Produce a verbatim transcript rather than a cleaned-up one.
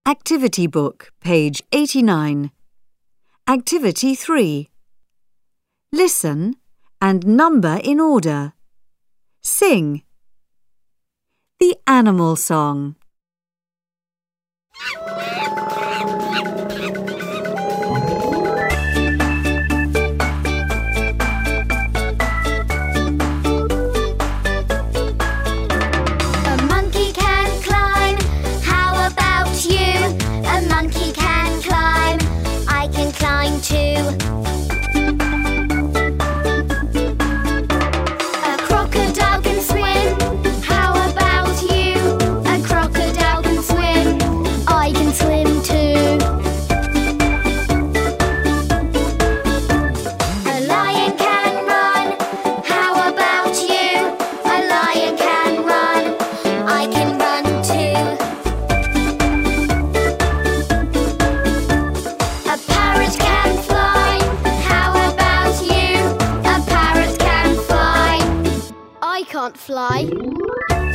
Activity Book, page eighty-nine. Activity three. Listen and number in order. Sing. The Animal Song. I can't fly.